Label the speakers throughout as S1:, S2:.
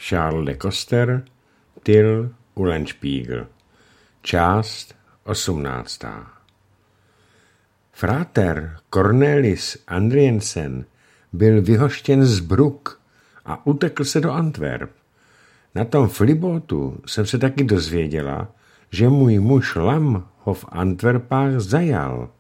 S1: Charles de Coster, Till Eulenspiegel. Část 18. Fráter Cornelis Andriensen byl vyhoštěn z Bruck a utekl se do Antwerp. Na tom flibotu jsem se taky dozvěděla, že můj muž Lam ho v Antwerpách zajal.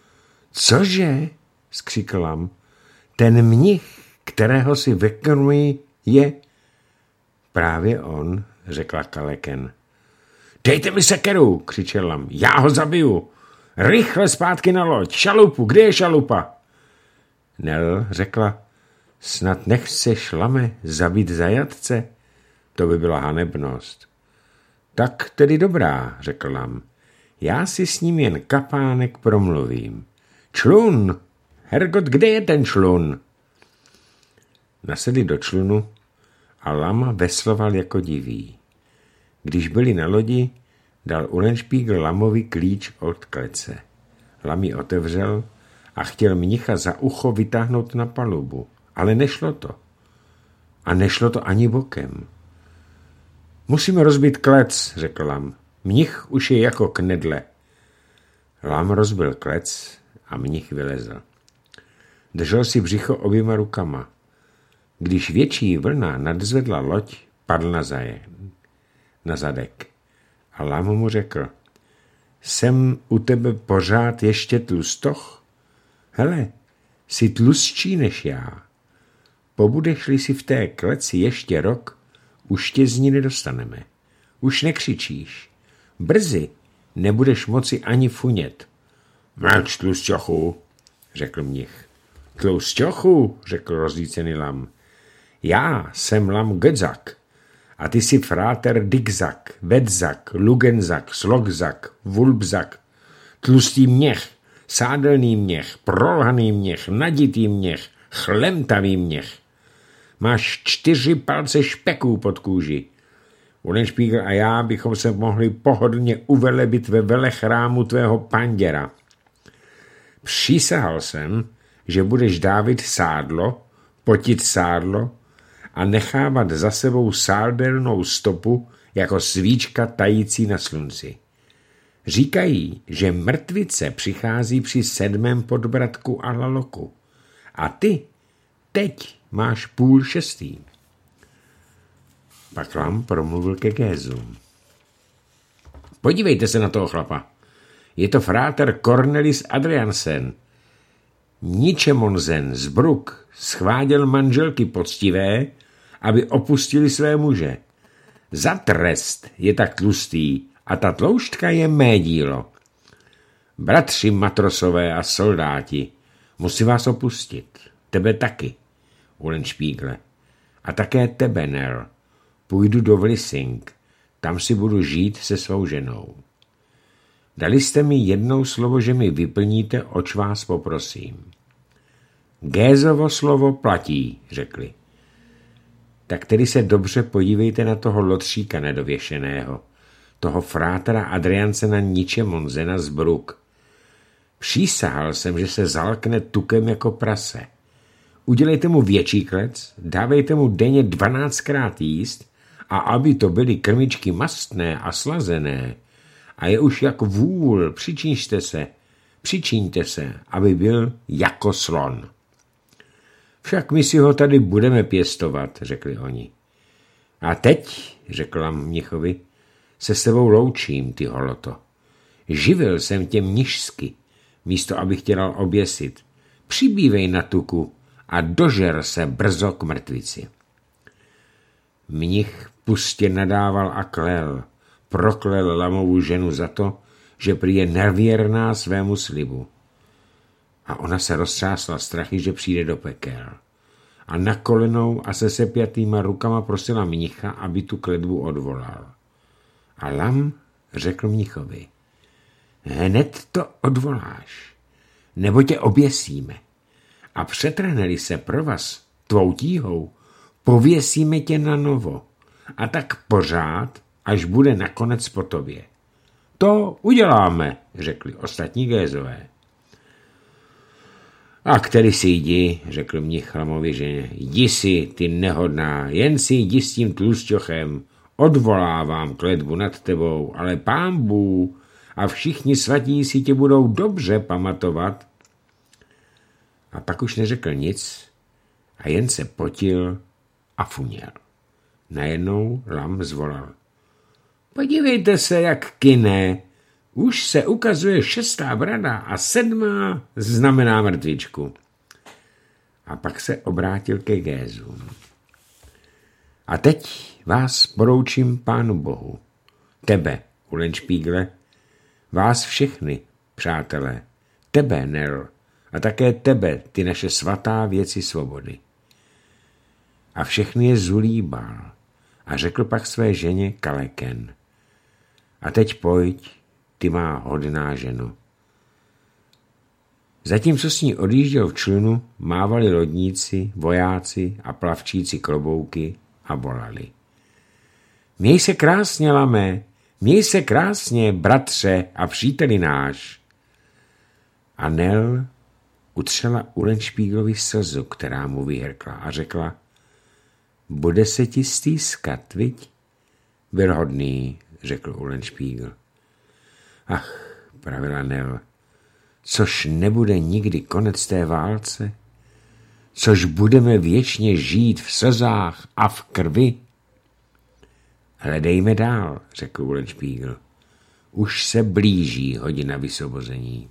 S1: Cože? Skřikl Lam. Ten mnich, kterého si vykonuji, je... Právě on, řekla Kaleken. Dejte mi sekeru, křičel Lam. Já ho zabiju. Rychle zpátky na loď. Šalupu, kde je šalupa? Nell řekla, snad nechceš, Lame, zabít zajatce? To by byla hanebnost. Tak tedy dobrá, řekl Lam. Já si s ním jen kapánek promluvím. Člun! Hergot, kde je ten člun? Nasedli do člunu a Lam vesloval jako divý. Když byli na lodi, dal Eulenspiegel Lamovi klíč od klece. Lam ji otevřel a chtěl mnicha za ucho vytáhnout na palubu, ale nešlo to. A nešlo to ani bokem. Musíme rozbít klec, řekl Lam. Mnich už je jako knedle. Lam rozbil klec a mnich vylezl. Držel si břicho oběma rukama. Když větší vlna nadzvedla loď, padl na zadek. A Lam mu řekl, jsem u tebe pořád ještě tlustoch? Hele, jsi tlustší než já. Pobudeš-li si v té kleci ještě rok, už tě z ní nedostaneme. Už nekřičíš. Brzy nebudeš moci ani funět. Mlč, tlusťochu, řekl mnich. Tlusťochu, řekl rozlícený Lam. Já jsem Lam Gedzak a ty jsi fráter Dikzak, Vedzak, Lugenzak, Slogzak, Vulbzak, tlustý měch, sádelný měch, prolhaný měch, naditý měch, chlemtavý měch. Máš 4 palce špeků pod kůži. Eulenspiegel a já bychom se mohli pohodlně uvelebit ve velechrámu tvého panděra. Přísahal jsem, že budeš dávit sádlo, potit sádlo a nechávat za sebou sádelnou stopu jako svíčka tající na slunci. Říkají, že mrtvice přichází při 7. podbratku a laloku. A ty teď máš 5:30. Pak Lam promluvil ke Gézům. Podívejte se na toho chlapa. Je to fráter Cornelis Adriansen. Ničemonzen z Bruck schváděl manželky poctivé, aby opustili své muže. Za trest je tak tlustý a ta tloušťka je mé dílo. Bratři matrosové a soldáti, musí vás opustit. Tebe taky, Eulenspiegle. A také tebe, Nell. Půjdu do Vlissing. Tam si budu žít se svou ženou. Dali jste mi jednou slovo, že mi vyplníte, oč vás poprosím. Gézovo slovo platí, řekli. Tak tedy se dobře podívejte na toho lotříka nedověšeného, toho frátera Adriansena Ničemonsena z Bruck. Přísahal jsem, že se zalkne tukem jako prase. Udělejte mu větší klec, dávejte mu denně 12krát jíst a aby to byly krmičky mastné a slazené a je už jak vůl, přičiňte se, aby byl jako slon. Však my si ho tady budeme pěstovat, řekli oni. A teď, řekl Lam mnichovi, se s tebou loučím, ty holoto. Živil jsem tě mnižsky, místo abych tě dal oběsit. Přibývej na tuku a dožer se brzo k mrtvici. Mnich pustě nadával a klel, proklel Lamovu ženu za to, že prý je nevěrná svému slibu. A ona se roztřásla strachy, že přijde do pekel. A na kolenou a se sepjatýma rukama prosila mnicha, aby tu kletbu odvolal. A Lam řekl mnichovi, hned to odvoláš, nebo tě oběsíme. A přetrhneli se pro vás tvou tíhou, pověsíme tě na novo. A tak pořád, až bude nakonec po tobě. To uděláme, řekli ostatní Gézové. A který si jdi, řekl mnich chlamovi ženě, jdi si, ty nehodná, jen si jdi s tím tlusťochem, odvolávám kletbu nad tebou, ale pán Bůh a všichni svatí si tě budou dobře pamatovat. A pak už neřekl nic a jen se potil a funěl. Najednou Lam zvolal. Podívejte se, jak kyne. Už se ukazuje 6. brada a 7. znamená mrtvičku. A pak se obrátil ke Gézům. A teď vás poroučím Pánu Bohu. Tebe, Ulenšpígle, vás všechny, přátelé, tebe, Nel, a také tebe, ty naše svatá věci svobody. A všechny je zulíbal a řekl pak své ženě Kaleken. A teď pojď, ty má hodná ženo. Zatímco s ní odjížděl v člunu, mávali lodníci, vojáci a plavčíci klobouky a volali. Měj se krásně, Lame, měj se krásně, bratře a příteli náš. A Nel utřela Ulenšpíglovi slzu, která mu vyhrkla a řekla, bude se ti stýskat, viď? Byl hodný, řekl Ulenšpígl. Ach, pravila Nel, což nebude nikdy konec té válce? Což budeme věčně žít v slzách a v krvi? Hledejme dál, řekl Ulenšpígl. Už se blíží hodina vysvobození.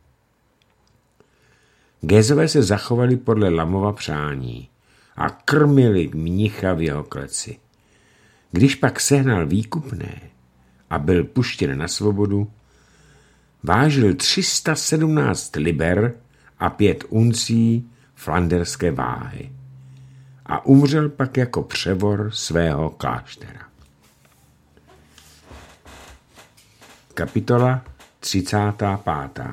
S1: Gézové se zachovali podle Lamova přání a krmili mnicha v jeho kleci. Když pak sehnal výkupné a byl puštěn na svobodu, vážil 317 liber a 5 uncí flanderské váhy a umřel pak jako převor svého kláštera. Kapitola 35.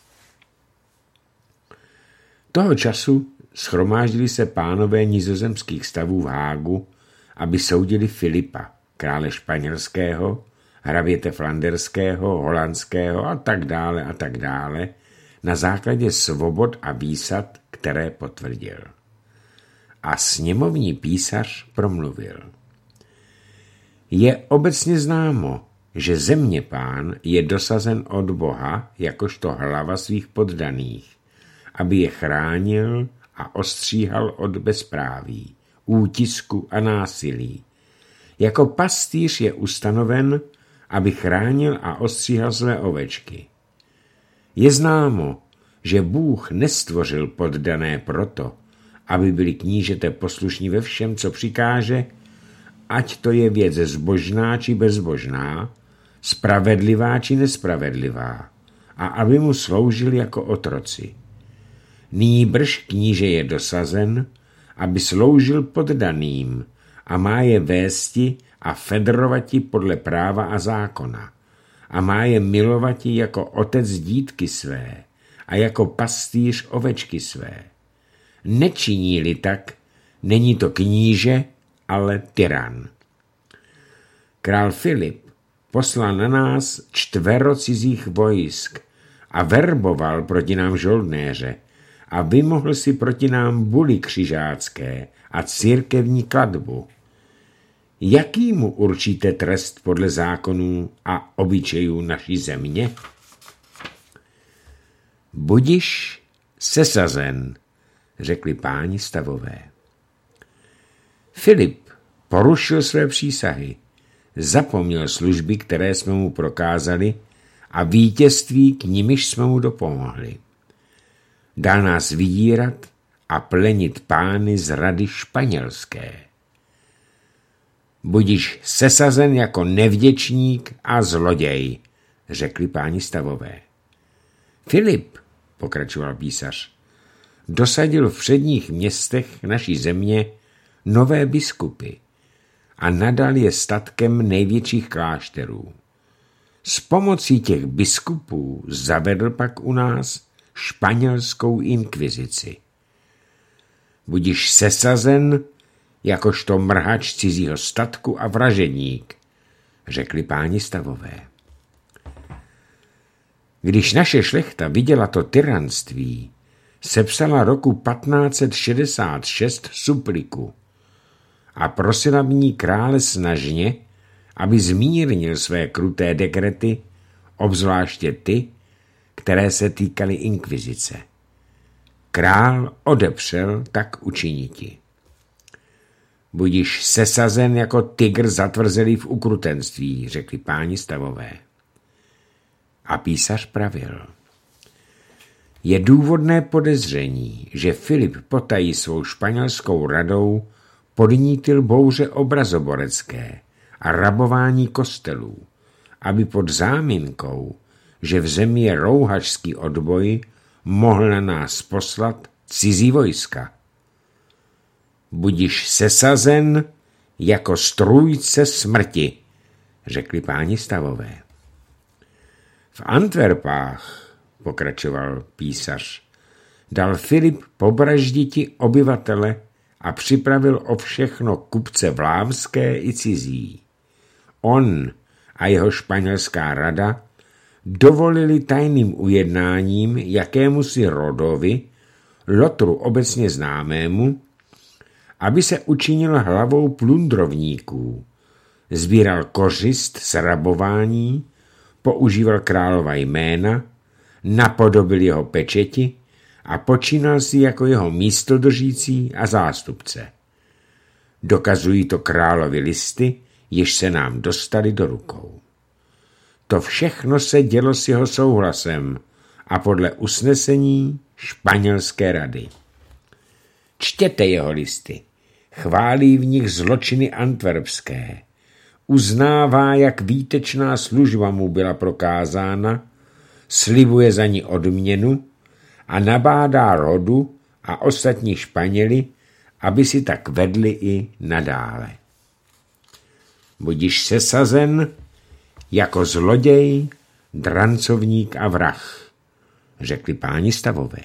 S1: Toho času shromáždili se pánové nizozemských stavů v Hágu, aby soudili Filipa, krále španělského, hraběte flanderského, holandského a tak dále, na základě svobod a výsad, které potvrdil. A sněmovní písař promluvil. Je obecně známo, že zeměpán je dosazen od Boha jakožto hlava svých poddaných, aby je chránil a ostříhal od bezpráví, útisku a násilí. Jako pastýř je ustanoven, aby chránil a ostříhal své ovečky. Je známo, že Bůh nestvořil poddané proto, aby byli knížete poslušní ve všem, co přikáže, ať to je věc zbožná či bezbožná, spravedlivá či nespravedlivá, a aby mu sloužili jako otroci. Nýbrž kníže je dosazen, aby sloužil poddaným a má je vésti a federovati podle práva a zákona a má je milovati jako otec dítky své a jako pastýř ovečky své. Nečiní-li tak, není to kníže, ale tyran. Král Filip poslal na nás 4 cizích vojsk a verboval proti nám žoldnéře a vymohl si proti nám buly křižácké a církevní klatbu. Jaký mu určíte trest podle zákonů a obyčejů naší země? Budiš sesazen, řekli páni stavové. Filip porušil své přísahy, zapomněl služby, které jsme mu prokázali, a vítězství, k nimiž jsme mu dopomohli. Dal nás vydírat a plenit pány z rady španělské. Budiš sesazen jako nevděčník a zloděj, řekli páni stavové. Filip, pokračoval písař, dosadil v předních městech naší země nové biskupy a nadal je statkem největších klášterů. S pomocí těch biskupů zavedl pak u nás španělskou inkvizici. Budiš sesazen jakožto mrhač cizího statku a vražedník, řekli páni stavové. Když naše šlechta viděla to tyranství, sepsala roku 1566 supliku a prosila v ní krále snažně, aby zmírnil své kruté dekrety, obzvláště ty, které se týkaly inkvizice. Král odepřel tak učiniti. Budiš sesazen jako tygr zatvrzelý v ukrutenství, řekli páni stavové. A písař pravil. Je důvodné podezření, že Filip potají svou španělskou radou podnítil bouře obrazoborecké a rabování kostelů, aby pod záminkou, že v zemi je rouhačský odboj, mohl na nás poslat cizí vojska. Budiš sesazen jako strůjce smrti, řekli páni stavové. V Antwerpách, pokračoval písař, dal Filip pobražditi obyvatele a připravil o všechno kupce vlámské i cizí. On a jeho španělská rada dovolili tajným ujednáním jakémusi rodovi, lotru obecně známému, aby se učinil hlavou plundrovníků, sbíral kořist z rabování, používal králova jména, napodobil jeho pečeti a počínal si jako jeho místodržící a zástupce. Dokazují to královi listy, jež se nám dostali do rukou. To všechno se dělo s jeho souhlasem a podle usnesení španělské rady. Čtěte jeho listy, chválí v nich zločiny antwerpské, uznává, jak výtečná služba mu byla prokázána, slibuje za ní odměnu a nabádá rodu a ostatní Španěli, aby si tak vedli i nadále. Budiš sesazen jako zloděj, drancovník a vrah, řekli páni stavové.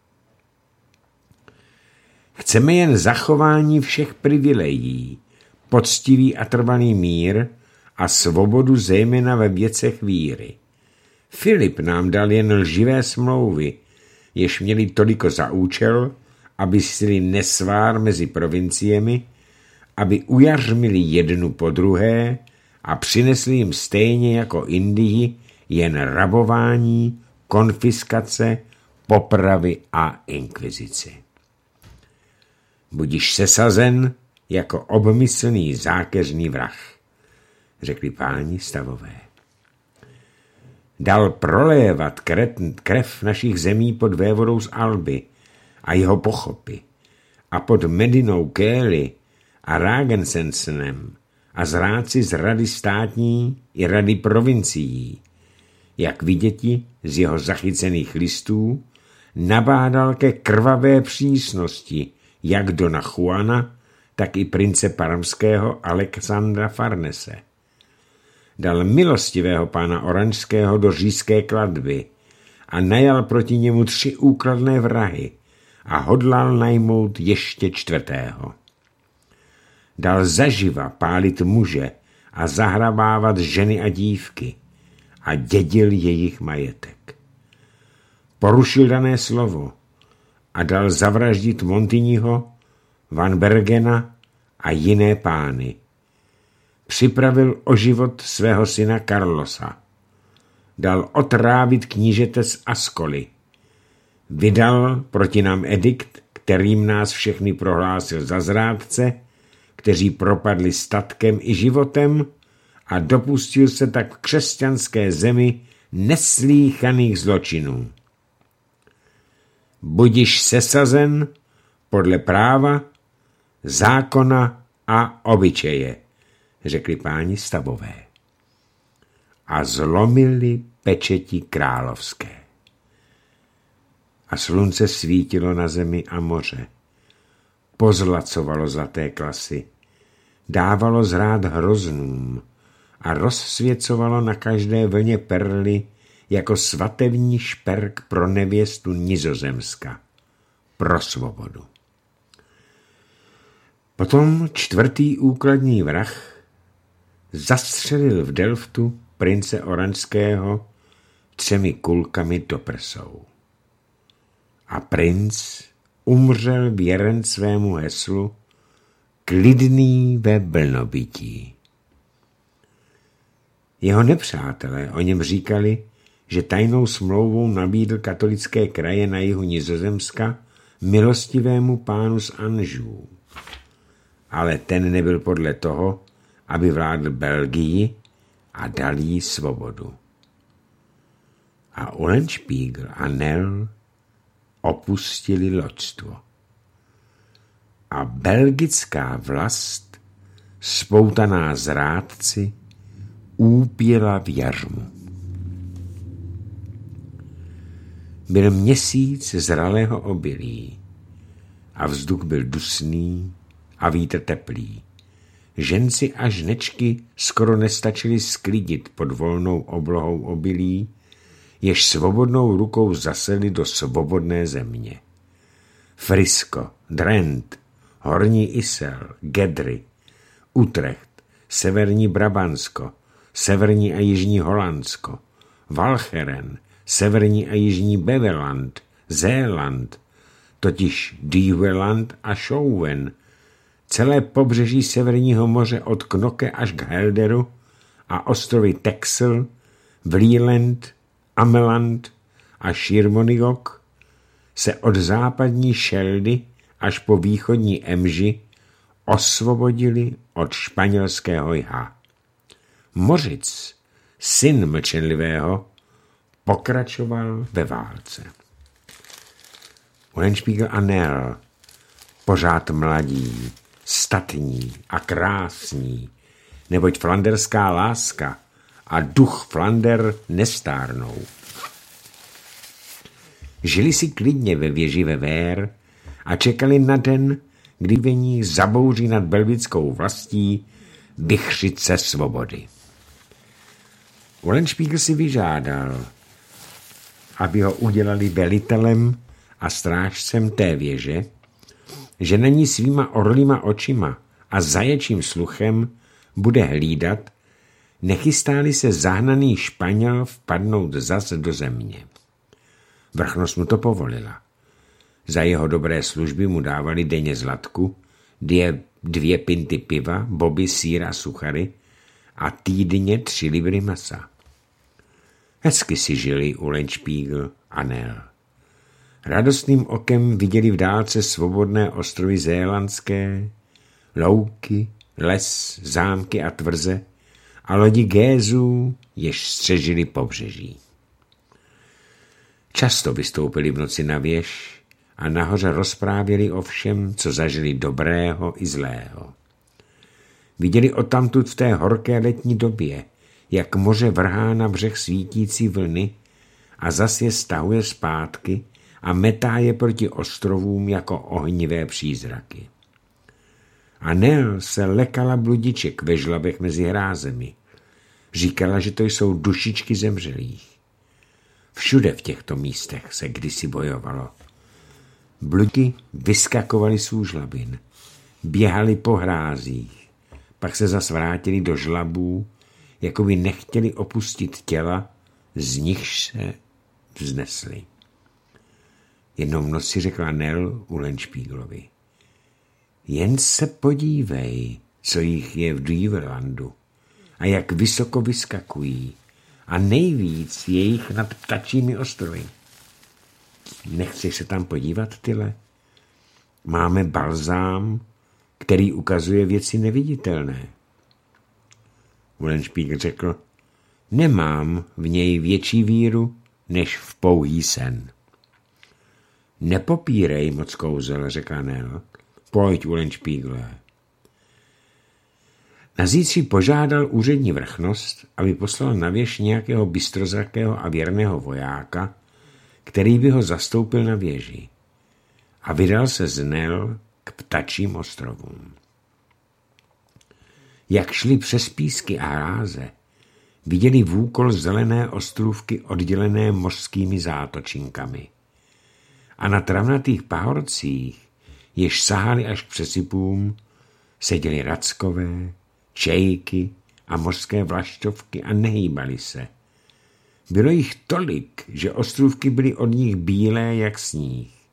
S1: Chceme jen zachování všech privilegií, poctivý a trvalý mír a svobodu zejména ve věcech víry. Filip nám dal jen lživé smlouvy, jež měli toliko za účel, aby sili nesvár mezi provinciemi, aby ujařmili jednu po druhé a přinesli jim stejně jako Indii jen rabování, konfiskace, popravy a inkvizici. Budiš sesazen jako obmyslný zákeřný vrah, řekli páni stavové. Dal prolévat krev našich zemí pod vévodou z Alby a jeho pochopy a pod Medinou Kély a Ragensensenem a zrádci z rady státní i rady provincií. Jak viděti z jeho zachycených listů, nabádal ke krvavé přísnosti jak dona Juana, tak i prince parmského Alexandra Farnese. Dal milostivého pána Oranžského do říšské klatby a najal proti němu 3 úkladné vrahy a hodlal najmout ještě 4. Dal zaživa pálit muže a zahrabávat ženy a dívky a dědil jejich majetek. Porušil dané slovo a dal zavraždit Montignyho, Van Bergena a jiné pány. Připravil o život svého syna Carlosa. Dal otrávit knížete z Ascoli. Vydal proti nám edikt, kterým nás všechny prohlásil za zrádce, kteří propadli statkem i životem, a dopustil se tak v křesťanské zemi neslýchaných zločinů. Budiš sesazen podle práva, zákona a obyčeje, řekli páni stavové. A zlomili pečeti královské. A slunce svítilo na zemi a moře. Pozlacovalo zlaté klasy, dávalo zrád hroznům a rozsvěcovalo na každé vlně perly jako svatební šperk pro nevěstu Nizozemska, pro svobodu. Potom 4. úkladní vrah zastřelil v Delftu prince Oranžského 3 kulkami do prsou. A princ umřel věren svému heslu klidný ve vlnobytí. Jeho nepřátelé o něm říkali, že tajnou smlouvou nabídl katolické kraje na jihu Nizozemska milostivému pánu z Anjou. Ale ten nebyl podle toho, aby vládl Belgii a dal jí svobodu. A Eulenspiegel a Nel opustili loďstvo. A belgická vlast, spoutaná zrádci, úpěla v jařmu. Byl měsíc zralého obilí a vzduch byl dusný a vítr teplý. Ženci a žnečky skoro nestačili sklidit pod volnou oblohou obilí, jež svobodnou rukou zaseli do svobodné země. Frisko, Drent, Horní Isel, Gedry, Utrecht, Severní Brabantsko, Severní a Jižní Holandsko, Walcheren, Severní a Jižní Beveland, Zéland, totiž Dieveland a Schouwen, celé pobřeží Severního moře od Knokke až k Helderu a ostrovy Texel, Vlieland, Ameland a Schiermonnikoog se od západní Šeldy až po východní Emži osvobodili od španělského jha. Mořic, syn mlčenlivého, pokračoval ve válce. Eulenspiegel a Nel, pořád mladí, statní a krásní, neboť flanderská láska a duch Flander nestárnou. Žili si klidně ve věži Vever a čekali na den, kdy vení zabouří nad belgickou vlastí vichřice svobody. Eulenspiegel si vyžádal, aby ho udělali velitelem a strážcem té věže, že na ní svýma orlýma očima a zaječím sluchem bude hlídat, nechystá-li se zahnaný Španěl vpadnout zas do země. Vrchnost mu to povolila. Za jeho dobré služby mu dávali denně zlatku, 2 pinty piva, boby, sýra a suchary a týdně 3 libry masa. Hezky si žili Eulenspiegel a Nel. Radostným okem viděli v dálce svobodné ostrovy zélandské, louky, les, zámky a tvrze a lodi Gézů, jež střežili pobřeží. Často vystoupili v noci na věž a nahoře rozprávěli o všem, co zažili dobrého i zlého. Viděli odtamtud v té horké letní době, jak moře vrhá na břeh svítící vlny a zas je stahuje zpátky a metá je proti ostrovům jako ohnivé přízraky. A Nel se lekala bludiček ve žlabech mezi hrázemi. Říkala, že to jsou dušičky zemřelých. Všude v těchto místech se kdysi bojovalo. Bludi vyskakovali z úžlabin, běhali po hrázích, pak se zas vrátili do žlabů, jako by nechtěli opustit těla, z nichž se vznesli. Jednou v noci řekla Nel Eulenspiegelovi: jen se podívej, co jich je v Dievelandu a jak vysoko vyskakují a nejvíc je jich nad Ptačími ostrovy. Nechceš se tam podívat, Tyle? Máme balzám, který ukazuje věci neviditelné. Eulenspiegel řekl: nemám v něj větší víru, než v pouhý sen. Nepopírej moc kouzel, řekla Nel. Pojď, Eulenspiegele. Na zítří požádal úřední vrchnost, aby poslal na věž nějakého bystrozrakého a věrného vojáka, který by ho zastoupil na věži, a vydal se z Nel k Ptačím ostrovům. Jak šli přes písky a hráze, viděli vůkol zelené ostrůvky oddělené mořskými zátočinkami. A na travnatých pahorcích, jež sahali až k přesypům, seděli rackové, čejky a mořské vlaštovky a nehýbali se. Bylo jich tolik, že ostrůvky byly od nich bílé jak sníh.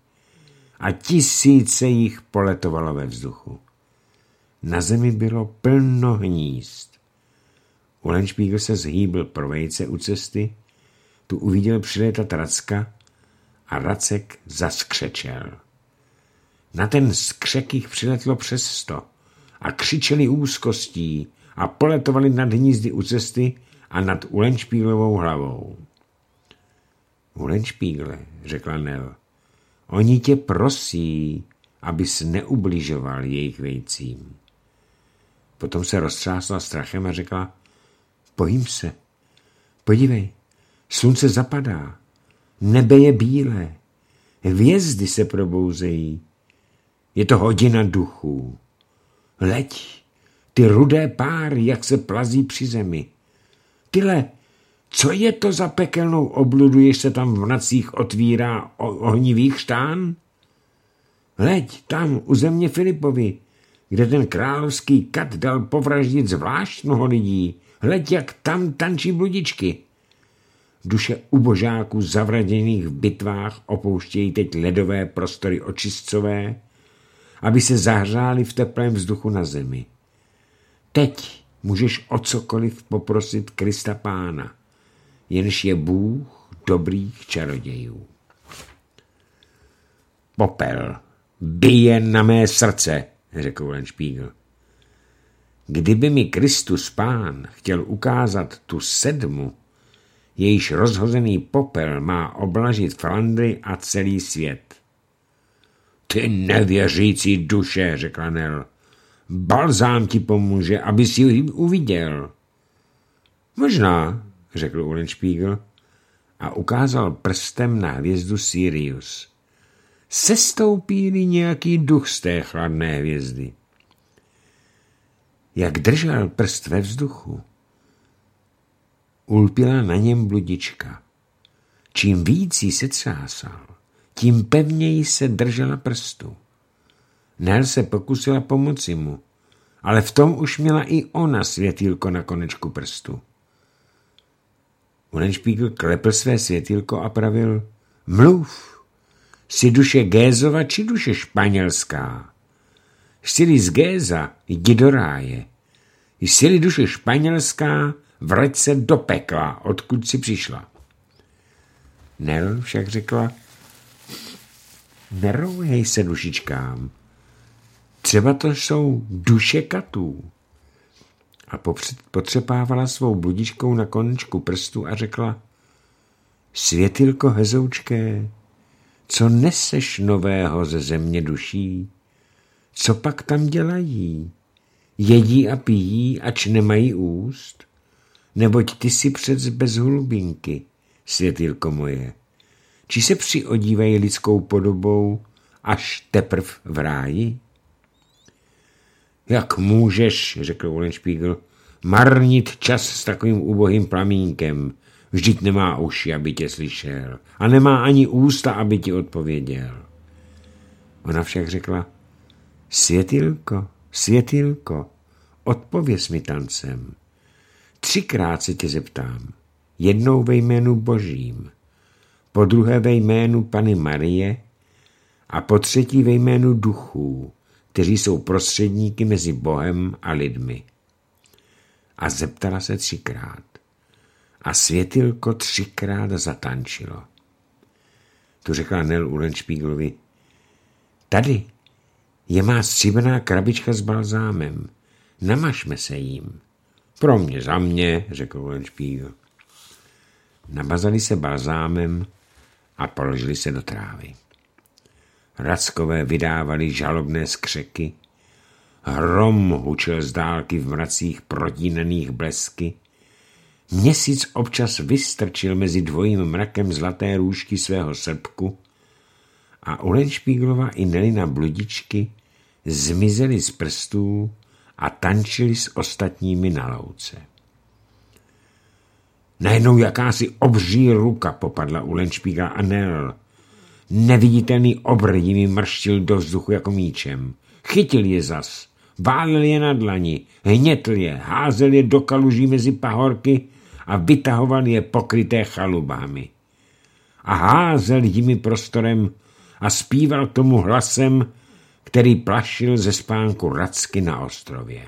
S1: a tisíce jich poletovalo ve vzduchu. Na zemi bylo plno hnízd. Eulenspiegel se zhýbil pro vejce u cesty, tu uviděl přilétat Racka a Racek zaskřečel. Na ten skřek jich přiletlo přes 100 a křičeli úzkostí a poletovali nad hnízdy u cesty a nad Eulenspiegelovou hlavou. Eulenspiegle, řekla Nel, oni tě prosí, abys neubližoval jejich vejcím. Potom se roztřásla strachem a řekla, bojím se. Podívej, slunce zapadá, nebe je bílé, hvězdy se probouzejí. Je to hodina duchů. Leď, ty rudé páry, jak se plazí při zemi. Tyle, co je to za pekelnou obludu, jež se tam v nocích otvírá ohnivý chřtán? Leď tam u země Filipovi, kde ten královský kat dal povraždit zvlášť mnoho lidí. Hleď, jak tam tančí bludičky. Duše ubožáků zavražděných v bitvách opouštějí teď ledové prostory očistcové, aby se zahřáli v teplém vzduchu na zemi. Teď můžeš o cokoliv poprosit Krista Pána, jenž je Bůh dobrých čarodějů. Popel bije na mé srdce, řekl Eulenspiegel. Kdyby mi Kristus Pán chtěl ukázat tu 7, jejíž rozhozený popel má oblažit Flandry a celý svět. Ty nevěřící duše, řekla Nel, balzám ti pomůže, aby si ji uviděl. Možná, řekl Eulenspiegel a ukázal prstem na hvězdu Sirius. Sestoupí-li nějaký duch z té chladné hvězdy. Jak držel prst ve vzduchu, ulpila na něm bludička. Čím víc jí se třásal, tím pevněji se držela prstu. Nel se pokusila pomoci mu, ale v tom už měla i ona světýlko na konečku prstu. Eulenspiegel klepl své světýlko a pravil, mluv, jsi duše Gézova či duše španělská? Jsi-li z Géza, jdi do ráje. Jsi-li duše španělská, vrať se do pekla, odkud si přišla. Nel však řekla, nerouhej se dušičkám, třeba to jsou duše katů. A potřepávala svou bludičkou na konečku prstu a řekla, světýlko hezoučké, co neseš nového ze země duší? Co pak tam dělají? Jedí a pijí, ač nemají úst? Neboť ty si přec bez hulubinky, světýlko moje. Či se přiodívají lidskou podobou až teprv v ráji? Jak můžeš, řekl Eulenspiegel, marnit čas s takovým ubohým plamínkem? Vždyť nemá uši, aby tě slyšel, a nemá ani ústa, aby ti odpověděl. Ona však řekla, světýlko, světýlko, odpověz mi tancem. 3krát se tě zeptám, jednou ve jménu Božím, po druhé ve jménu Panny Marie a po třetí ve jménu duchů, kteří jsou prostředníky mezi Bohem a lidmi. A zeptala se 3krát. A světýlko 3krát zatančilo. Tu řekla Nel Eulenspiegelovi, tady je má stříbrná krabička s balzámem, namažme se jím. Pro mě, za mě, řekl Eulenspiegel. Nabazali se balzámem a položili se do trávy. Rackové vydávali žalobné skřeky, hrom hučel z dálky v mracích protínaných blesky, měsíc občas vystrčil mezi dvojím mrakem zlaté růžky svého srpku a Eulenspiegelova i Nelina bludičky zmizely z prstů a tančili s ostatními na louce. Najednou jakási obří ruka popadla Eulenspiegela a Nel. Neviditelný obr jimi mrštil do vzduchu jako míčem. Chytil je zas, válel je na dlani, hnětl je, házel je do kaluží mezi pahorky a vytahoval je pokryté chalubami. A házel jimi prostorem a zpíval k tomu hlasem, který plašil ze spánku racky na ostrově.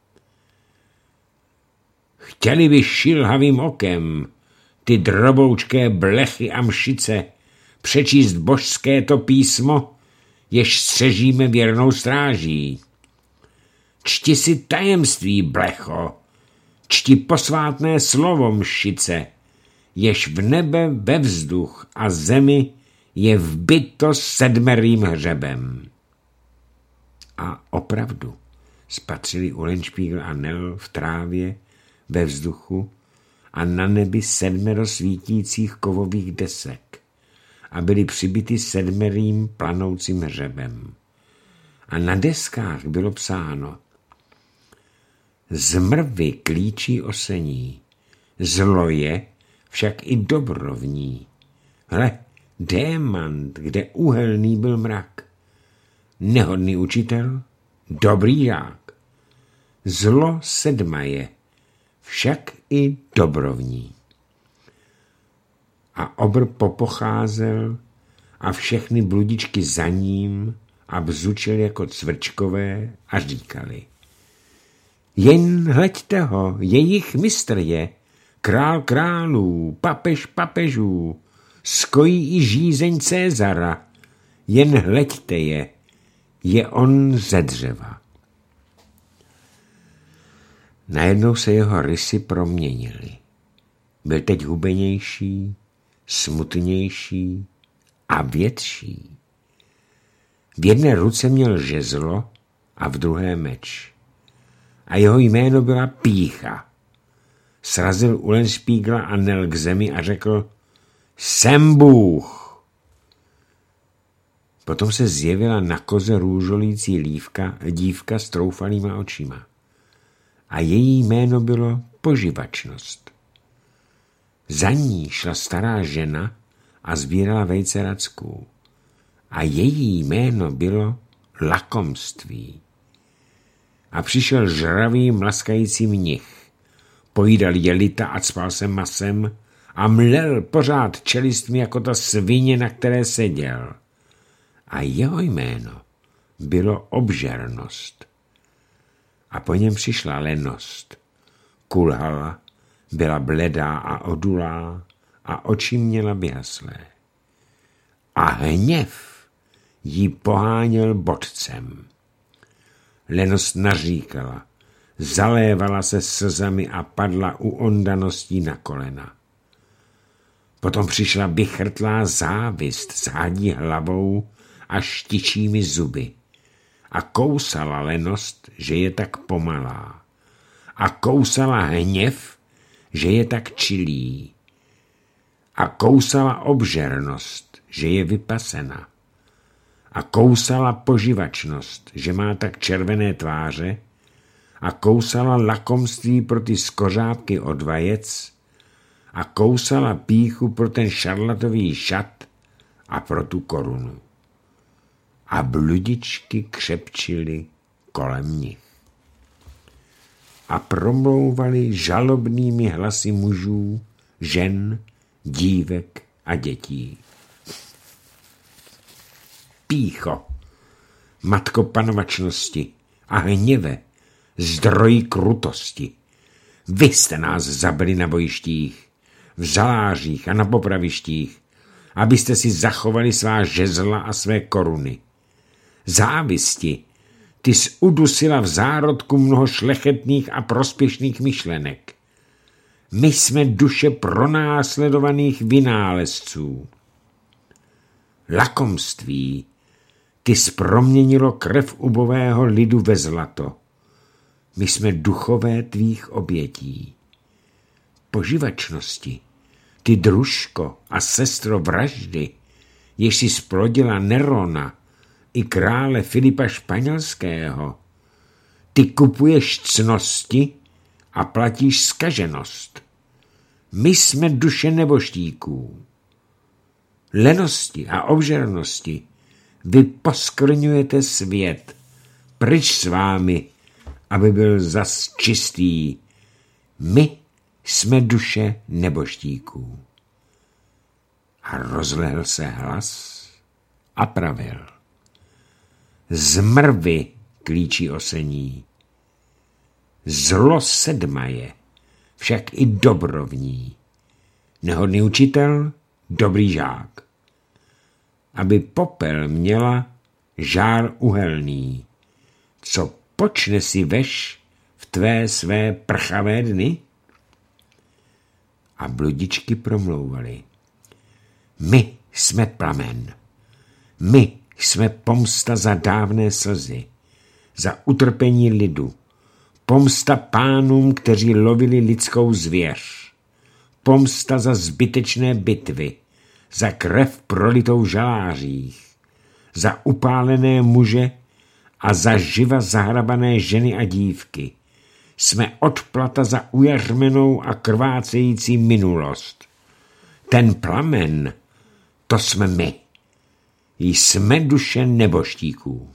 S1: Chtěli by šilhavým okem ty droboučké blechy a mšice přečíst božské to písmo, jež střežíme věrnou stráží. Čti si tajemství, blecho, čti posvátné slovo, mšice, jež v nebe, ve vzduch a zemi je vbyto 7 hřebem. A opravdu spatřili Eulenspiegel a Nell v trávě, ve vzduchu a na nebi 7 svítících kovových desek a byly přibity 7 planoucím hřebem. A na deskách bylo psáno: Zmrvy klíčí osení, zlo je, však i dobro v ní. Hle, démant, kde uhelný byl mrak. Nehodný učitel, dobrý žák. Zlo 7 je, však i dobro v ní. A obr popocházel a všechny bludičky za ním a bzučel jako cvrčkové a říkali: Jen hleďte ho, jejich mistr je, král králů, papež papežů, skojí i žízeň Cézara, jen hleďte je on ze dřeva. Najednou se jeho rysy proměnily. Byl teď hubenější, smutnější a větší. V jedné ruce měl žezlo a v druhé meč. A jeho jméno byla Pýcha. Srazil Eulenspiegela a Nell k zemi a řekl: Jsem Bůh. Potom se zjevila na koze růžolící dívka s troufalýma očima. A její jméno bylo Poživačnost. Za ní šla stará žena a sbírala vejce racků. A její jméno bylo Lakomství. A přišel žravý mlaskající mnich. Pojídal jelita a cpal se masem a mlel pořád čelistmi jako ta svině, na které seděl. A jeho jméno bylo Obžernost. A po něm přišla lenost. Kulhala, byla bledá a odulá a oči měla vyhaslé. A hněv jí poháněl bodcem. Lenost naříkala, zalévala se slzami a padla u ondaností na kolena. Potom přišla bychrtlá závist s hádí hlavou a štičími zuby. A kousala lenost, že je tak pomalá. A kousala hněv, že je tak čilý. A kousala obžernost, že je vypasena. A kousala poživačnost, že má tak červené tváře. A kousala lakomství pro ty skořápky od vajec. A kousala pýchu pro ten šarlatový šat a pro tu korunu. A bludičky křepčily kolem nich. A promlouvali žalobnými hlasy mužů, žen, dívek a dětí. Pýcho, matko panovačnosti a hněve, zdroj krutosti. Vy jste nás zabili na bojištích, v žalářích a na popravištích, abyste si zachovali svá žezla a své koruny. Závisti, ty jsi udusila v zárodku mnoho šlechetných a prospěšných myšlenek. My jsme duše pronásledovaných vynálezců. Lakomství, ty jsi proměnilo krev ubového lidu ve zlato. My jsme duchové tvých obětí. Poživačnosti, ty družko a sestro vraždy, jež si splodila Nerona i krále Filipa Španělského, ty kupuješ cnosti a platíš zkaženost. My jsme duše neboštíků. Lenosti a obžernosti, vy poskrňujete svět, pryč s vámi, aby byl zas čistý. My jsme duše neboštíků. A rozlehl se hlas a pravil. Zmrvy klíčí osení. Zlo sedma je, však i dobro v ní. Nehodný učitel, dobrý žák. Aby popel měla žár uhelný. Co počne si veš v tvé své prchavé dny? A bludičky promlouvali. My jsme plamen. My jsme pomsta za dávné slzy, za utrpení lidu, pomsta pánům, kteří lovili lidskou zvěř, pomsta za zbytečné bitvy, za krev prolitou v žalářích, za upálené muže a za živa zahrabané ženy a dívky. Jsme odplata za ujařmenou a krvácející minulost. Ten plamen, to jsme my. Jsme duše neboštíků.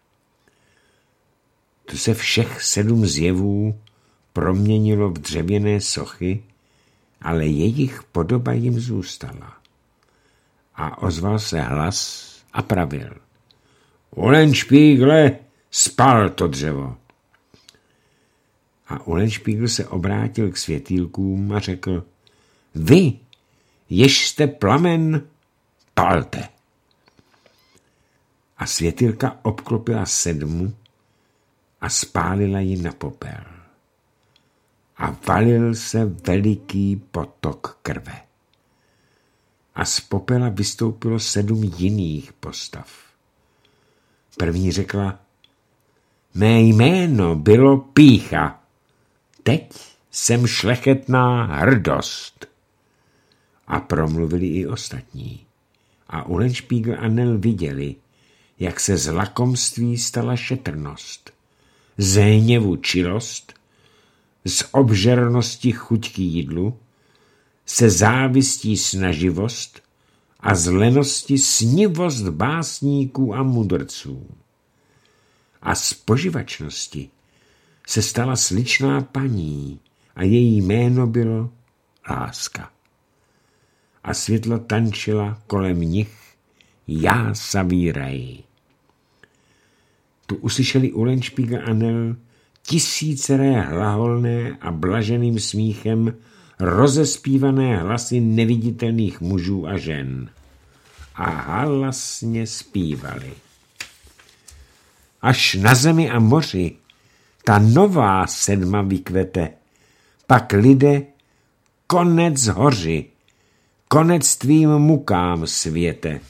S1: Tu se všech 7 zjevů proměnilo v dřevěné sochy, ale jejich podoba jim zůstala. A ozval se hlas a pravil. Uhlenšpígle, spal to dřevo. A Uhlenšpígl se obrátil k světýlkům a řekl, vy, jež jste plamen, palte. A světýlka obklopila 7 a spálila ji na popel. A valil se veliký potok krve. A z popela vystoupilo 7 jiných postav. První řekla, mé jméno bylo Pýcha, teď jsem šlechetná hrdost. A promluvili i ostatní. A Uhlenšpígl a Nel viděli, jak se z lakomství stala šetrnost, z hněvu čilost, z obžernosti chuť k jídlu, se závistí snaživost a z lenosti snivost básníků a mudrců. A z poživačnosti se stala sličná paní a její jméno bylo Láska. A světlo tančila kolem nich jásavý raj. Tu uslyšeli Uhlenšpígl a Nel tisíceré hlaholné a blaženým smíchem rozespívané hlasy neviditelných mužů a žen. A halasně zpívali. Až na zemi a moři ta nová 7 vykvete, pak lidé konec hoři, konec tvým mukám světe.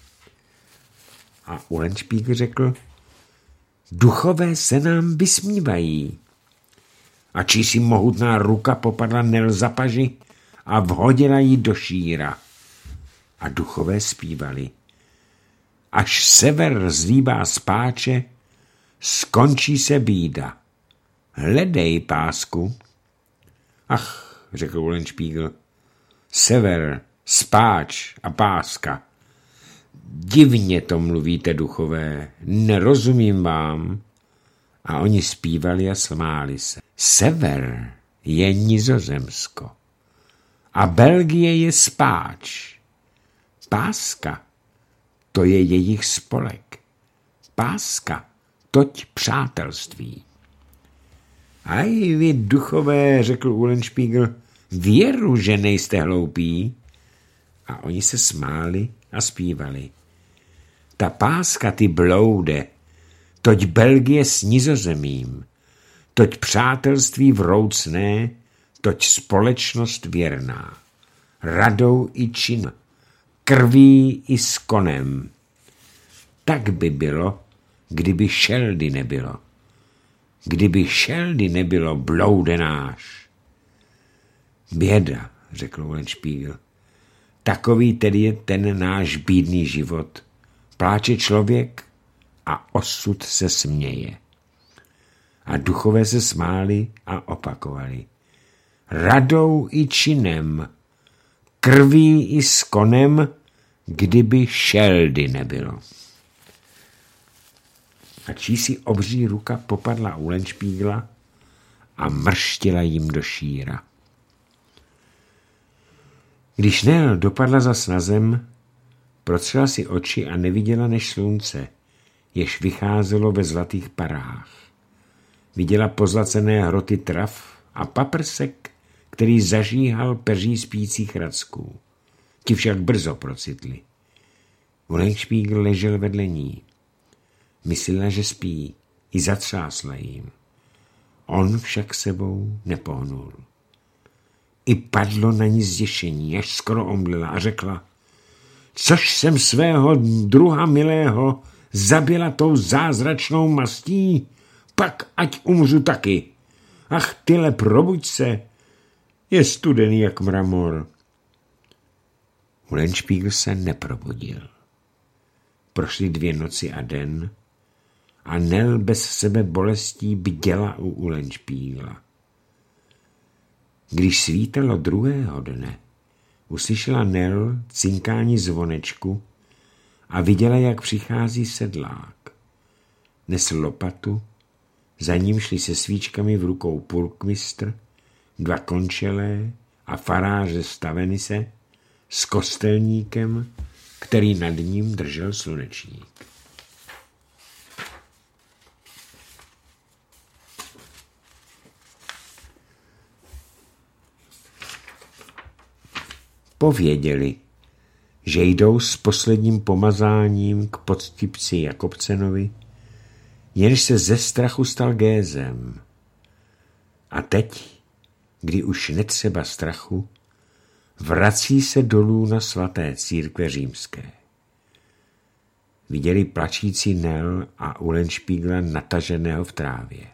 S1: A Uhlenšpígl řekl, duchové se nám vysmívají. A čísi mohutná ruka popadla Nel za paži a vhodila ji do šíra. A duchové zpívali. Až sever zlíbá spáče, skončí se bída. Hledej pásku. Ach, řekl Uhlenšpígl, sever, spáč a páska. Divně to mluvíte, duchové, nerozumím vám. A oni zpívali a smáli se. Sever je Nizozemsko a Belgie je spáč. Páska, to je jejich spolek. Páska, toť přátelství. Aj vy, duchové, řekl Uhlenšpígl, věru, že nejste hloupí. A oni se smáli a zpívali. Ta páska, ty bloude, toť Belgie s Nizozemím, toť přátelství vroucné, toť společnost věrná, radou i čin, krví i s konem. Tak by bylo, kdyby šeldy nebylo. Kdyby šeldy nebylo, bloude náš. Běda, řekl Uhlenšpígl. Takový tedy je ten náš bídný život. Pláče člověk a osud se směje. A duchové se smáli a opakovali. Radou i činem, krví i s konem, kdyby šeldy nebylo. A čísi obří ruka popadla Uhlenšpígla a mrštila jim do šíra. Když Nel dopadla zas na zem, Protřela si oči a neviděla než slunce, jež vycházelo ve zlatých parách. Viděla pozlacené hroty trav a paprsek, který zažíhal peří spících racků. Ti však brzo procitli. Eulenspiegel ležel vedle ní. Myslela, že spí, i zatřásla jim. On však sebou nepohnul. I padlo na ní zděšení, až skoro omdlela a řekla: což jsem svého druha milého zabila tou zázračnou mastí, pak ať umřu taky. Ach, tyle, probuď se, je studený jak mramor. Eulenspiegel se neprobudil. Prošly 2 noci a den a Nel bez sebe bolestí bděla u Eulenspiegla. Když svítalo druhého dne, uslyšela Nel cinkání zvonečku a viděla, jak přichází sedlák. Nesl lopatu, za ním šli se svíčkami v rukou purkmistr, 2 končelé a faráře Stavenise s kostelníkem, který nad ním držel slunečník. Pověděli, že jdou s posledním pomazáním k podstipci Jakobcenovi, jenž se ze strachu stal gézem. A teď, kdy už netřeba strachu, vrací se dolů na svaté církve římské. Viděli plačící Nel a Eulenspiegla nataženého v trávě.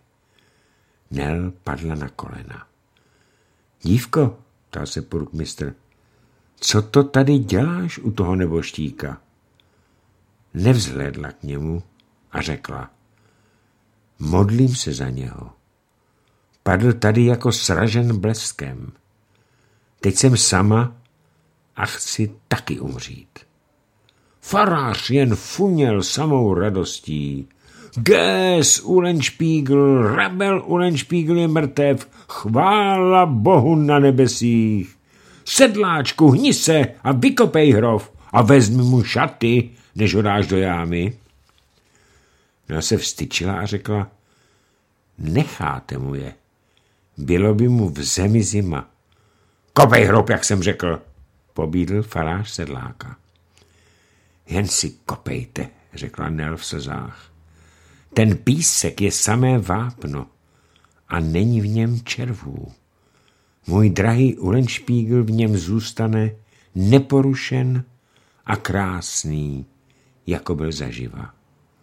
S1: Nel padla na kolena. Dívko, ptal se purkmistr, co to tady děláš u toho neboštíka? Nevzhlédla k němu a řekla: modlím se za něho. Padl tady jako sražen bleskem. Teď jsem sama a chci taky umřít. Farář jen funěl samou radostí. Gés, Eulenspiegel, rebel Eulenspiegel je mrtev, chvála Bohu na nebesích. Sedláčku, hni se a vykopej hrob a vezmi mu šaty, než ho dáš do jámy. Ona se vstyčila a řekla: necháte mu je. Bylo by mu v zemi zima. Kopej hrob, jak jsem řekl, pobídl farář sedláka. Jen si kopejte, řekla Nel v slzách. Ten písek je samé vápno a není v něm červů. Můj drahý Eulenspiegel v něm zůstane neporušen a krásný, jako byl zaživa.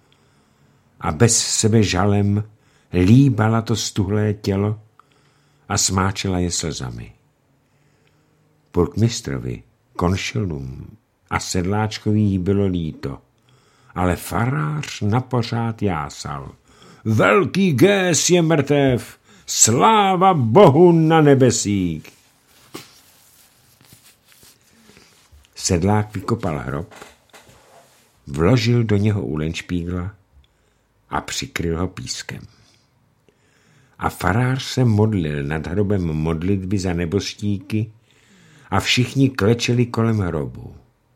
S1: A bez sebe žalem líbala to stuhlé tělo a smáčela je slzami. Purkmistrovi, konšelům a sedláčkovi jí bylo líto, ale farář napořád jásal: velký Gés je mrtev, sláva Bohu na nebesích. Sedlák vykopal hrob, vložil do něho Eulenspiegla a přikryl ho pískem. A farář se modlil nad hrobem modlitby za neboštíky a všichni klečeli kolem hrobu.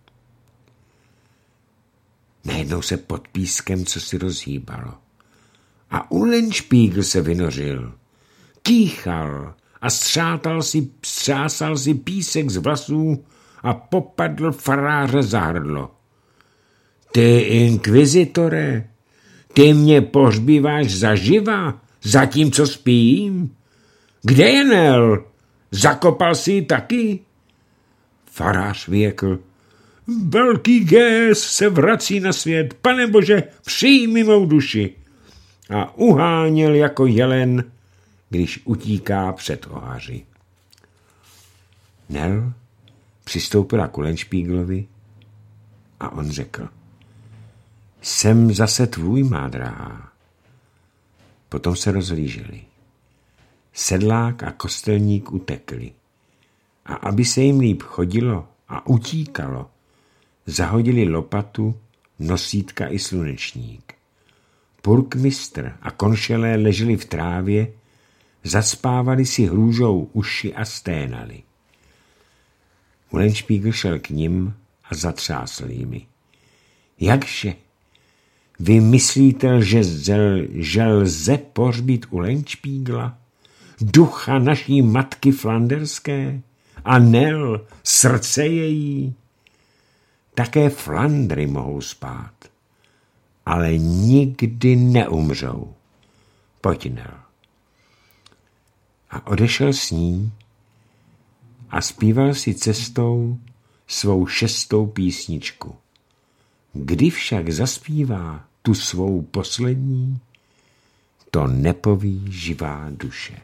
S1: Najednou se pod pískem cosi rozhýbalo a Eulenspiegel se vynořil. Kýchal a střásal si písek z vlasů a popadl faráře za hrdlo. Ty inkvizitore, ty mě pohřbíváš zaživa, zatímco spím? Kde je Nel? Zakopal si ji taky? Farář vyjekl: velký Gés se vrací na svět, Pane Bože, přijmi mou duši. A uháněl jako jelen, když utíká před oháři. Nel přistoupila k Eulenspieglovi a on řekl: jsem zase tvůj, má drahá. Potom se rozhlíželi. Sedlák a kostelník utekli. A aby se jim líp chodilo a utíkalo, zahodili lopatu, nosítka i slunečník. Purkmistr a konšelé leželi v trávě, zacpávali si hrůžou uši a sténali. Eulenspiegel šel k nim a zatřásl jimi. Jakže? Vy myslíte, že lze pohřbít u Lautenspiegela? Ducha naší matky flanderské? A Nel, srdce její? Také Flandry mohou spát, ale nikdy neumřou. Pojď, Nel. A odešel s ní a zpíval si cestou svou 6. písničku. Kdy však zaspívá tu svou poslední, to nepoví živá duše.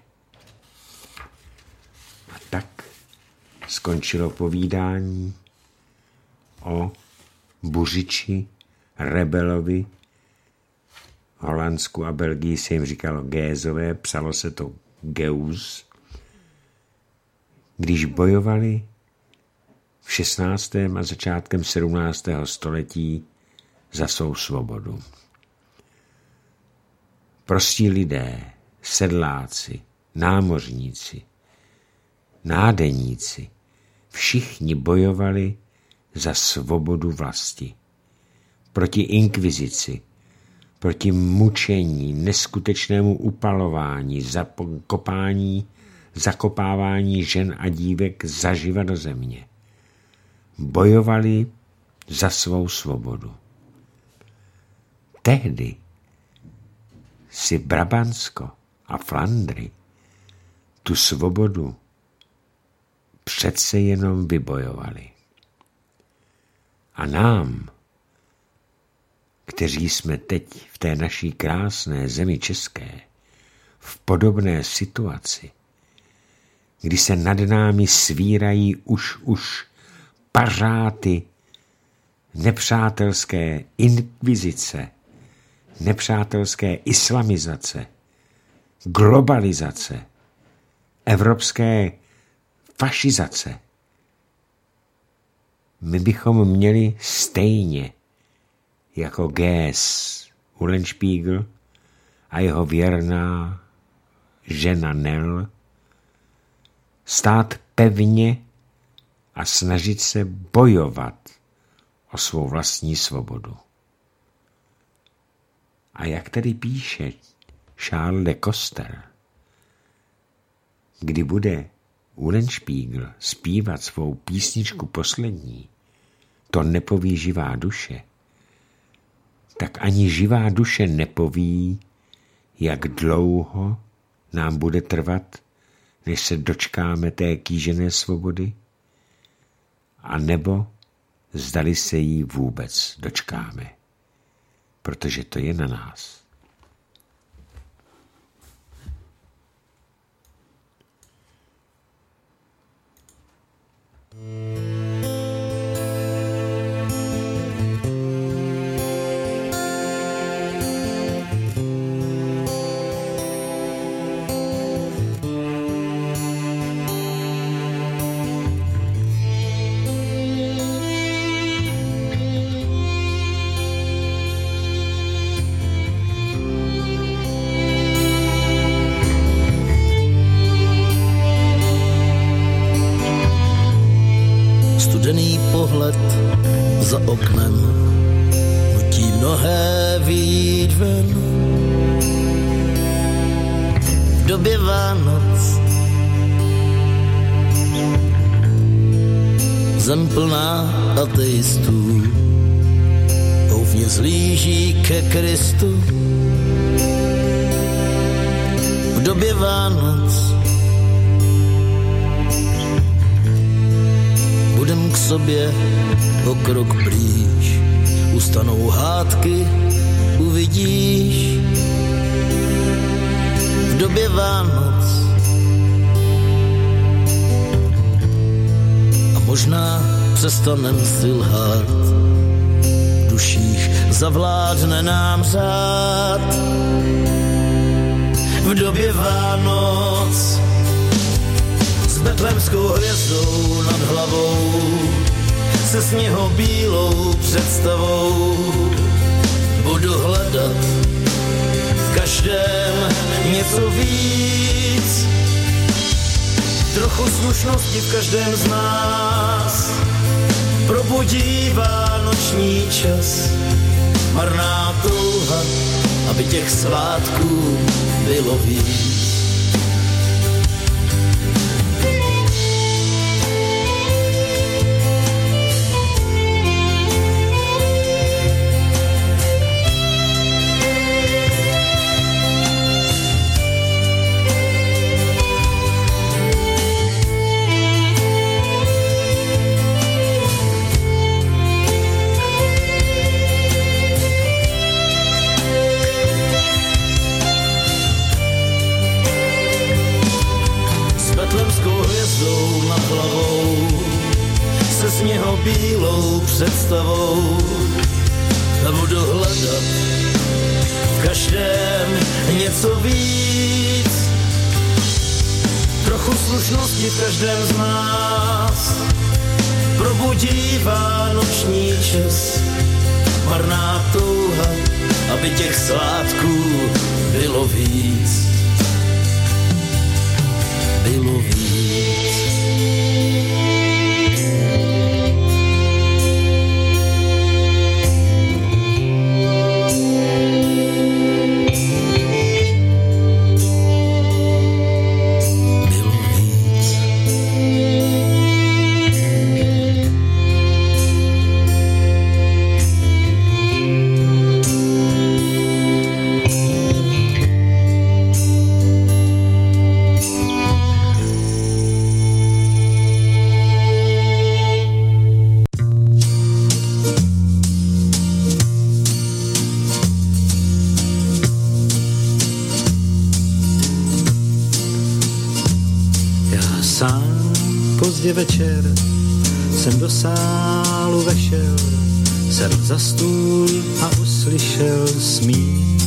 S1: A tak skončilo povídání o Buřiči, rebelovi. V Holandsku a Belgii se jim říkalo Gézové, psalo se to Geus. Když bojovali v 16. a začátkem 17. století za svou svobodu. Prostí lidé, sedláci, námořníci, nádeníci, všichni bojovali za svobodu vlasti. Proti inkvizici, proti mučení, neskutečnému upalování, zakopávání žen a dívek zaživa do země. Bojovali za svou svobodu. Tehdy si Brabantsko a Flandry tu svobodu přece jenom vybojovali. A nám, kteří jsme teď v té naší krásné zemi české, v podobné situaci, kdy se nad námi svírají už pařáty nepřátelské inkvizice, nepřátelské islamizace, globalizace, evropské fašizace. My bychom měli stejně jako Gés Eulenspiegel a jeho věrná žena Nel stát pevně a snažit se bojovat o svou vlastní svobodu. A jak tady píše Charles de Coster, kdy bude Eulenspiegel zpívat svou písničku poslední, to nepoví živá duše, tak ani živá duše nepoví, jak dlouho nám bude trvat, než se dočkáme té kýžené svobody, a nebo zdali se jí vůbec dočkáme, protože to je na nás.
S2: Studený pohled za oknem nutí mnohé vyjít ven. V době Vánoc zem plná ateistů houfně zlíží ke Kristu. V době Vánoc budem k sobě o krok blíž, ustanou hádky, uvidíš. V době Vánoc a možná přestanem si lhát, v duších zavládne nám řád. V době Vánoc s betlémskou hvězdou nad hlavou, se sněhobílou představou budu hledat v každém něco víc. Trochu slušnosti v každém z nás, probudí vánoční čas. Marná touha, aby těch svátků bylo víc. Bílou představou a budu hledat v každém něco víc. Trochu slušnosti v každém z nás probudí vánoční čas. Marná touha, aby těch svátků bylo víc. Bylo víc.
S3: Večer jsem do sálu vešel, sedl za stůl a uslyšel smích.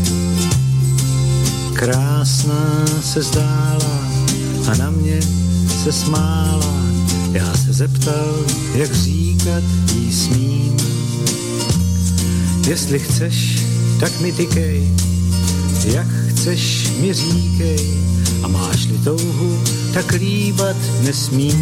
S3: Krásná se zdála a na mě se smála. Já se zeptal, jak říkat jí smím. Jestli chceš, tak mi tykej, jak chceš mi říkej. A máš-li touhu, tak líbat nesmíš.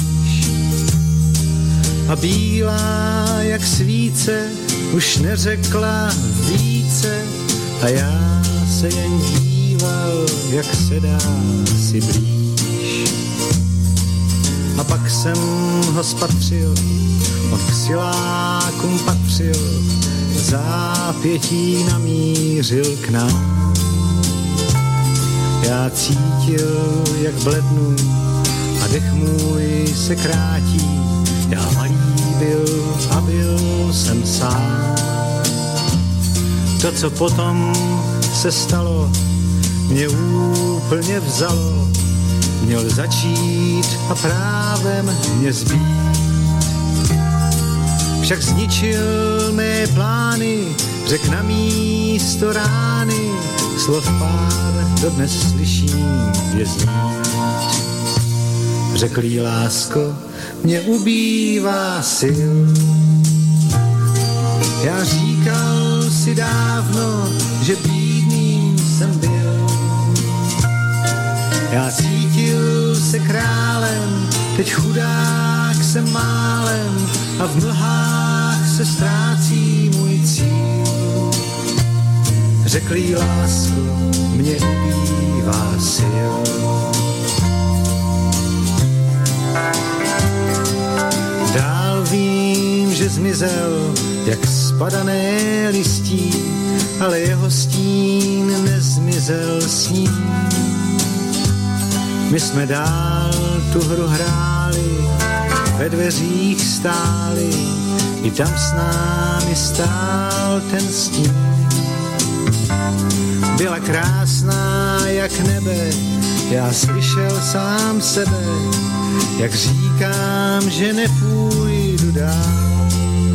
S3: A bílá jak svíce už neřekla více a já se jen díval, jak se dá si blíž. A pak jsem ho spatřil, on k silákům patřil, zápětí namířil k nám. Já cítil, jak blednu a dech můj se krátí. Já malý byl a byl jsem sám. To, co potom se stalo, mě úplně vzalo. Měl začít a právem mě zbít. Však zničil mé plány, řek na místo rány. Slov pár dodnes slyším je znít. Řekl jí, lásko, mě ubývá sil. Já říkal si dávno, že bídným jsem byl. Já cítil se králem, teď chudák jsem málem a v mlhách se ztrácí můj cíl. Řekl jí, lásko, mě ubývá sil. Dál vím, že zmizel, jak spadané listí, ale jeho stín nezmizel s ním. My jsme dál tu hru hráli, ve dveřích stáli, i tam s námi stál ten stín. Byla krásná jak nebe, já slyšel sám sebe, jak říkám, že nepůjdu dál.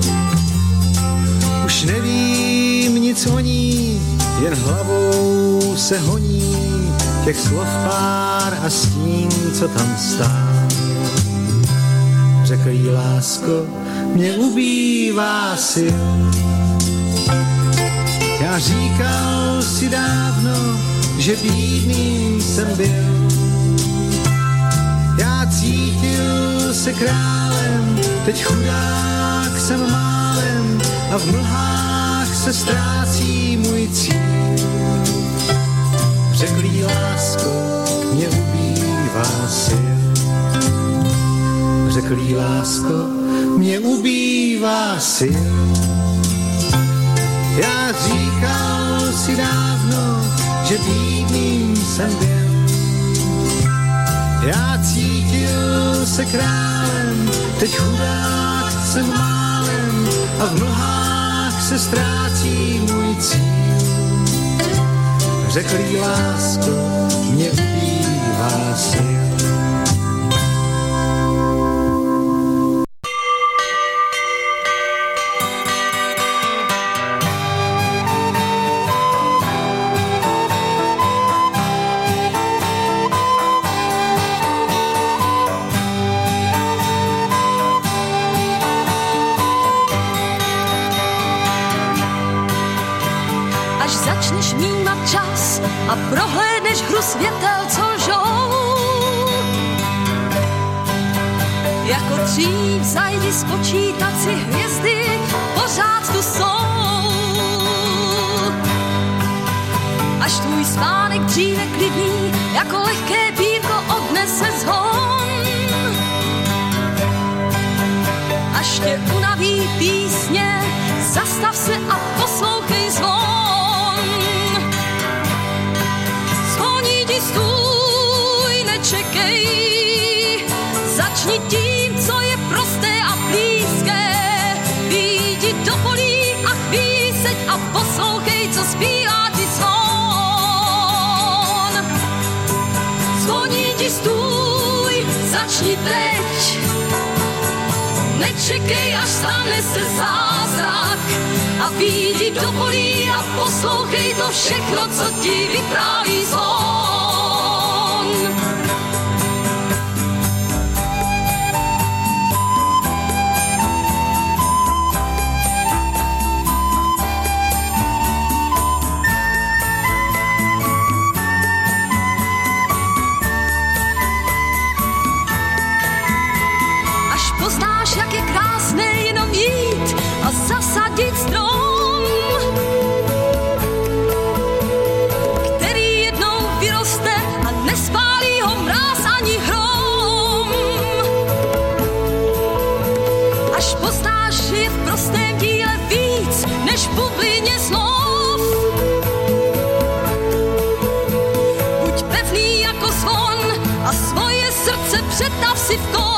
S3: Už nevím nic o ní, jen hlavou se honí těch slov pár a stín, co tam stál. Řekl jí, lásko, mě ubývá sil. Já říkal si dávno, že bídným jsem byl. Já cítil se králem, teď chudák jsem málem a v mlhách se ztrácí můj cíl. Řeklý lásko, mě ubývá sil. Řeklý lásko, mě ubývá sil. Já říkal si dávno, že bídným jsem byl. Já cítil se králem, teď chudák jsem málem a v mlhách se ztrácí můj cíl. Řeklý lásko, mě ubývá sil.
S4: A prohlédneš hru světel, co žou. Jako dřív zajdi spočítat si hvězdy, pořád tu jsou. Až tvůj spánek dříve klidný, jako lehké pívko odnese zhon. Až tě unaví písně, zastav se a poslouchej zvon. Stůj, nečekej, začni tím, co je prosté a blízké. Vyjdi do polí a chvíli seď a poslouchej, co zpívá ti zvon. Zvoní ti stůj, začni teď, nečekej, až stane se zázrak. A vyjdi do polí a poslouchej to všechno, co ti vypráví zvon. Až poznáš, jak je krásné jenom jít a zasadit strom, který jednou vyroste a nespálí ho mráz ani hrom. Až poznáš, že je v prostém díle víc než v bublině slov. Buď pevný jako zvon a svoje srdce přetav si v kov.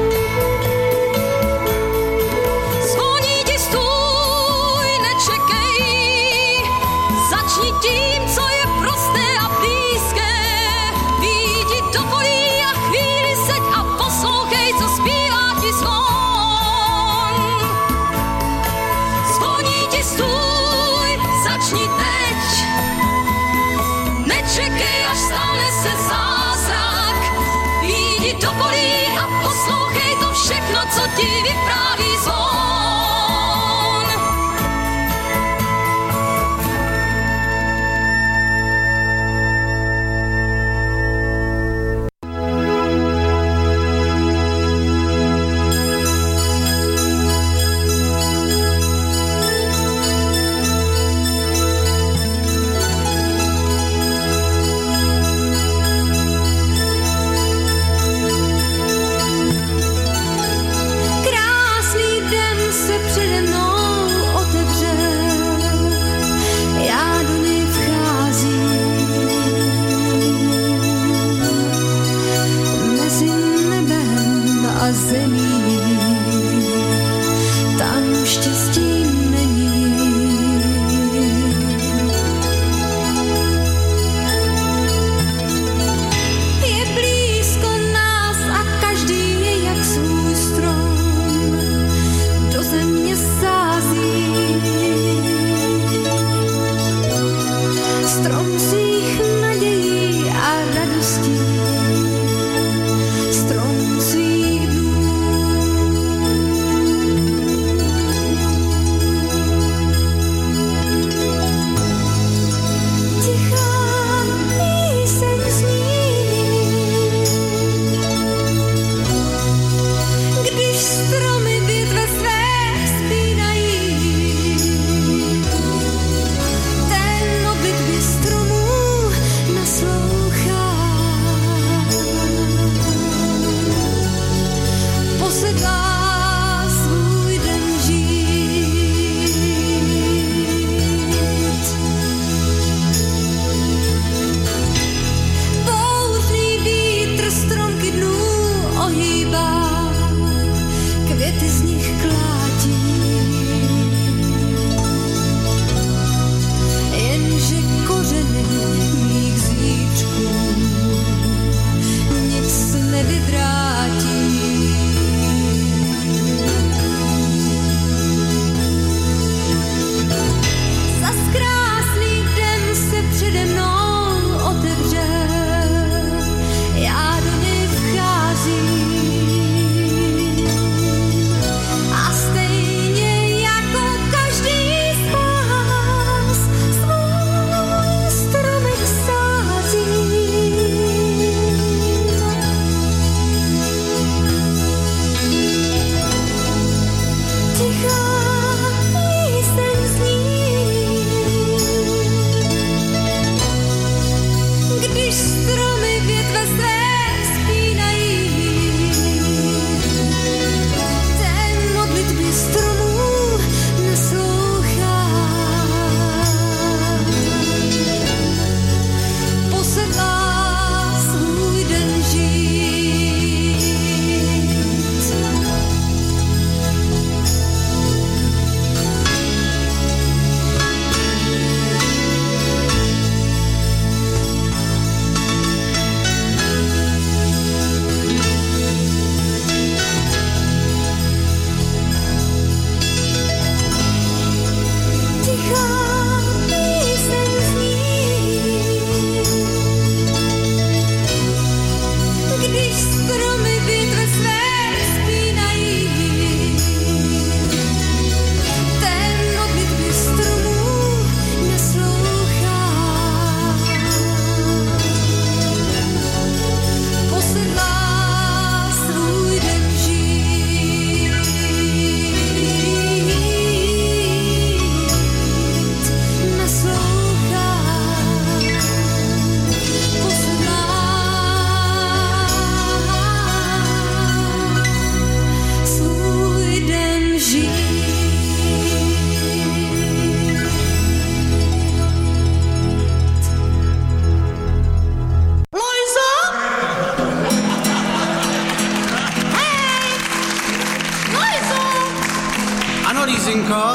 S4: Tím, co je prosté a blízké, vyjdi do polí a chvíli seď a poslouchej, co zpívá ti zvon. Zvoní ti stůj, začni teď, nečekej, až stane se zázrak. Vyjdi do polí a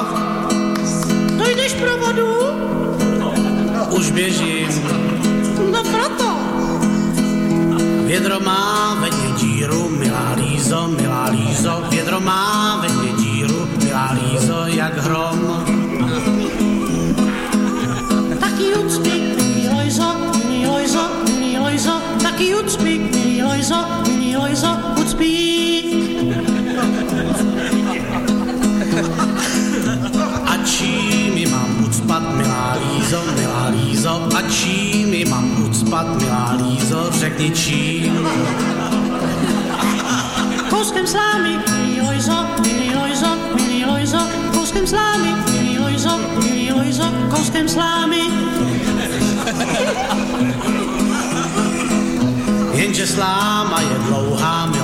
S5: Dojdeš pro vodu?
S2: Už běžím.
S5: No proto.
S2: Vědro má ve dně díru, milá Lízo, vědro má ve dně díru, milá Lízo, jak hrom.
S5: Taky ucpík, milý Lojzo, taky ucpík, milý Lojzo, ucpík.
S2: A čím ji mám ucpat, milá Lízo, a čím ji mám ucpat, milá Lízo, řekni čím.
S5: Kouskem slámy, milý Lojzo, kouskem slámy, milý Lojzo, kouskem slámy.
S2: Jenže sláma je dlouhá, milá